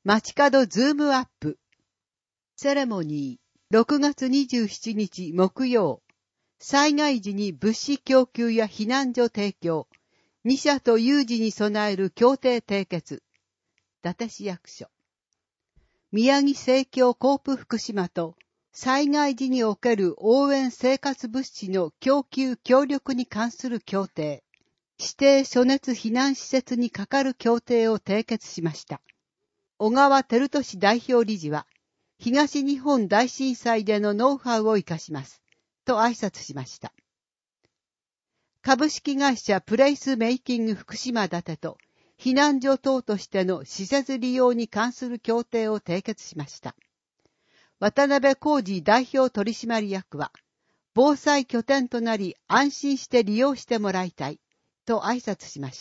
街角ズームアップ。セレモニー、6月27日木曜。災害時に物資供給や避難所提供。二者と有事に備える協定締結。伊達市役所。宮城生協コープ福島と、災害時における応援生活物資の供給協力に関する協定。指定暑熱避難施設にかかる協定を締結しました。小川照俊代表理事は、東日本大震災でのノウハウを生かします、と挨拶しました。株式会社プレイスメイキング福島伊達と、避難所等としての施設利用に関する協定を締結しました。渡辺浩二代表取締役は、防災拠点となり安心して利用してもらいたい、と挨拶しました。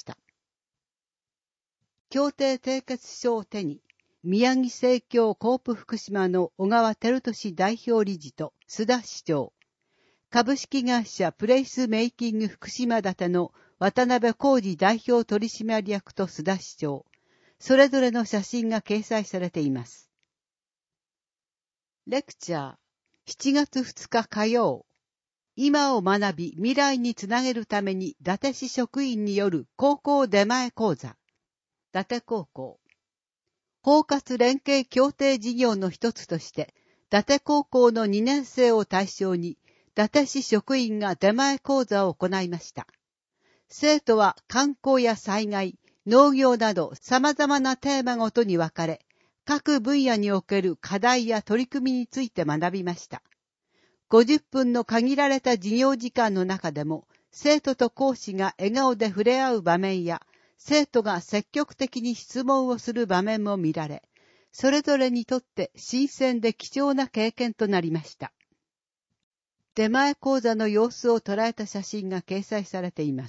協定締結書を手に、宮城生協コープ福島の小川照俊代表理事と須田市長、株式会社プレイスメイキング福島伊達の渡辺浩二代表取締役と須田市長、それぞれの写真が掲載されています。レクチャー、7月2日火曜。今を学び未来につなげるために伊達市職員による高校出前講座。伊達高校。包括連携協定事業の一つとして、伊達高校の2年生を対象に、伊達市職員が出前講座を行いました。生徒は観光や災害、農業など様々なテーマごとに分かれ、各分野における課題や取り組みについて学びました。50分の限られた授業時間の中でも、生徒と講師が笑顔で触れ合う場面や、生徒が積極的に質問をする場面も見られ、それぞれにとって新鮮で貴重な経験となりました。出前講座の様子を捉えた写真が掲載されています。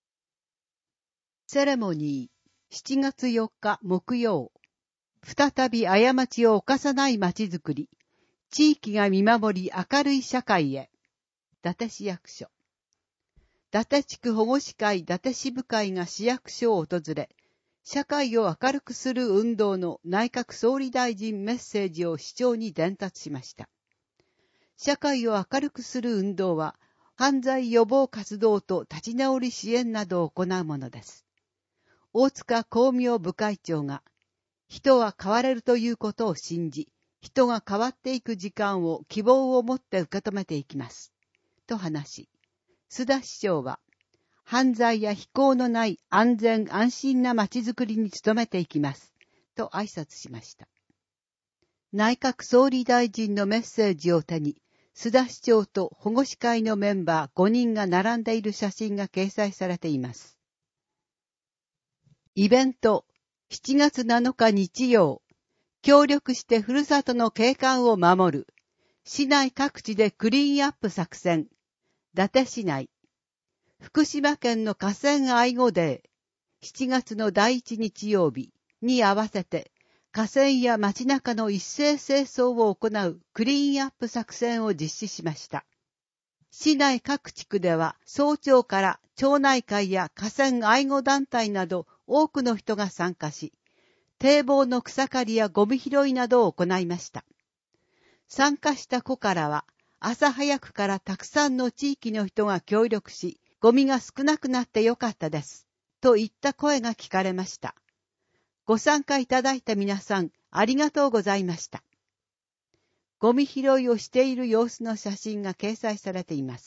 セレモニー、7月4日木曜。再び過ちを犯さないまちづくり。地域が見守り明るい社会へ。伊達市役所。伊達地区保護士会伊達支部会が市役所を訪れ、社会を明るくする運動の内閣総理大臣メッセージを市長に伝達しました。社会を明るくする運動は、犯罪予防活動と立ち直り支援などを行うものです。大塚光明部会長が、人は変われるということを信じ、人が変わっていく時間を希望を持って受け止めていきます。と話し、須田市長は、犯罪や非行のない安全安心な街づくりに努めていきます。と挨拶しました。内閣総理大臣のメッセージを手に、須田市長と保護士会のメンバー5人が並んでいる写真が掲載されています。イベント、7月7日日曜。協力してふるさとの景観を守る。市内各地でクリーンアップ作戦。伊達市内。福島県の河川愛護デー。7月の第1日曜日に合わせて、河川や街中の一斉清掃を行うクリーンアップ作戦を実施しました。市内各地区では早朝から町内会や河川愛護団体など多くの人が参加し、堤防の草刈りやゴミ拾いなどを行いました。参加した子からは、朝早くからたくさんの地域の人が協力し、ゴミが少なくなってよかったです。といった声が聞かれました。ご参加いただいた皆さん、ありがとうございました。ゴミ拾いをしている様子の写真が掲載されています。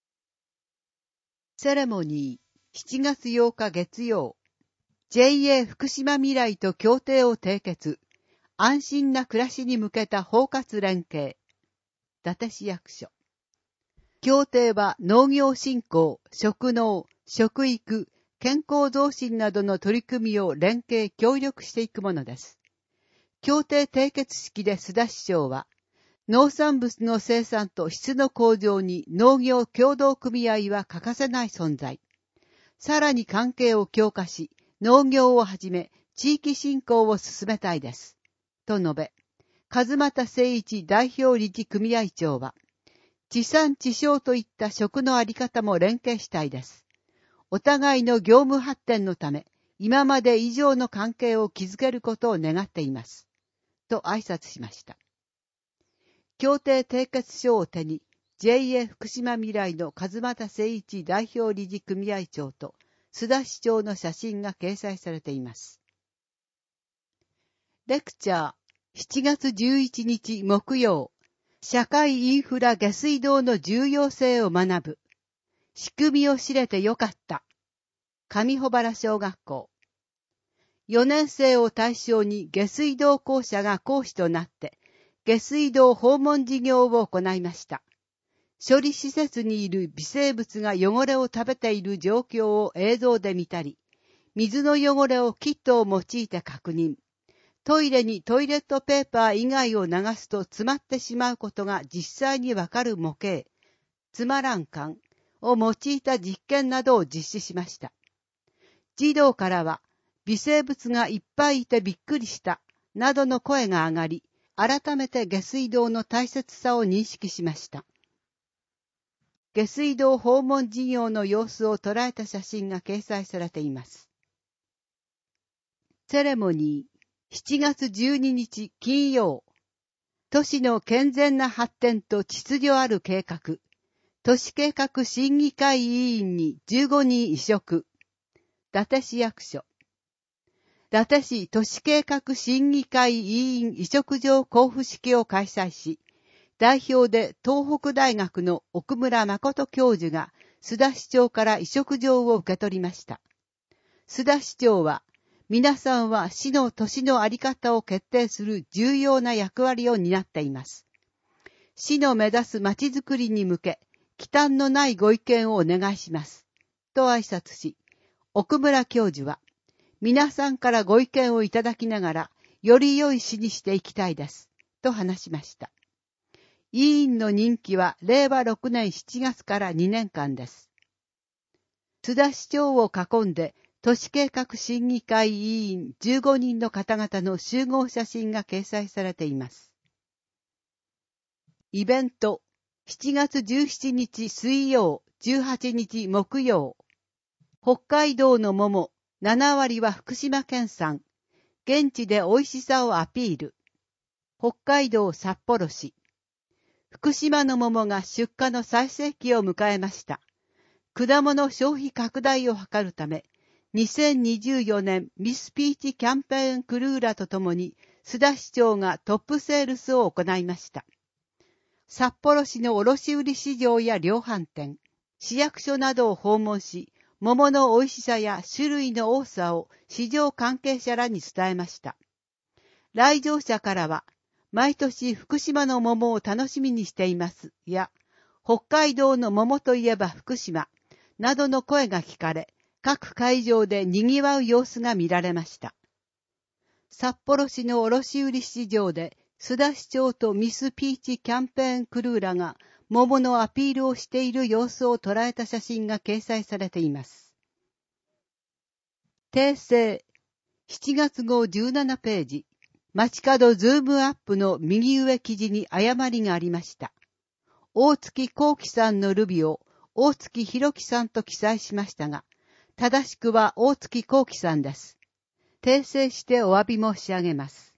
セレモニー、7月8日月曜。JA 福島未来と協定を締結。安心な暮らしに向けた包括連携。伊達市役所。協定は農業振興、食農、食育、健康増進などの取り組みを連携協力していくものです。協定締結式で須田市長は、農産物の生産と質の向上に農業協同組合は欠かせない存在。さらに関係を強化し、農業をはじめ地域振興を進めたいです。と述べ、勝又誠一代表理事組合長は、地産地消といった食のあり方も連携したいです。お互いの業務発展のため、 今まで以上の関係を築けることを願っています。と挨拶しました。協定締結書を手に、JA 福島未来の勝又誠一代表理事組合長と須田市長の写真が掲載されています。レクチャー7月11日木曜、社会インフラ下水道の重要性を学ぶ。仕組みを知れてよかった。上穂原小学校。4年生を対象に下水道公社が講師となって、下水道訪問事業を行いました。処理施設にいる微生物が汚れを食べている状況を映像で見たり、水の汚れをキットを用いて確認。トイレにトイレットペーパー以外を流すと詰まってしまうことが実際にわかる模型、つまらん感を用いた実験などを実施しました。児童からは、微生物がいっぱいいてびっくりした、などの声が上がり、改めて下水道の大切さを認識しました。下水道訪問事業の様子を捉えた写真が掲載されています。セレモニー7月12日金曜、都市の健全な発展と秩序ある計画、都市計画審議会委員に15人委嘱、伊達市役所。伊達市都市計画審議会委員委嘱状交付式を開催し、代表で東北大学の奥村誠教授が須田市長から委嘱状を受け取りました。須田市長は、皆さんは市の都市の在り方を決定する重要な役割を担っています。市の目指す街づくりに向け、忌憚のないご意見をお願いします。と挨拶し、奥村教授は、皆さんからご意見をいただきながら、より良い市にしていきたいです。と話しました。委員の任期は令和6年7月から2年間です。須田市長を囲んで、都市計画審議会委員15人の方々の集合写真が掲載されています。イベント7月17日水曜、18日木曜。北海道の桃7割は福島県産。現地で美味しさをアピール。北海道札幌市。福島の桃が出荷の最盛期を迎えました。果物消費拡大を図るため、2024年ミスピーチキャンペーンクルーラとともに須田市長がトップセールスを行いました。札幌市の卸売市場や量販店、市役所などを訪問し、桃の美味しさや種類の多さを市場関係者らに伝えました。来場者からは、毎年福島の桃を楽しみにしていますや、北海道の桃といえば福島などの声が聞かれ、各会場で賑わう様子が見られました。札幌市の卸売市場で須田市長とミスピーチキャンペーンクルーラが桃のアピールをしている様子を捉えた写真が掲載されています。訂正7月号17ページ、街角ズームアップの右上記事に誤りがありました。大月幸喜さんのルビを大月弘樹さんと記載しましたが、正しくは大月幸喜さんです。訂正してお詫び申し上げます。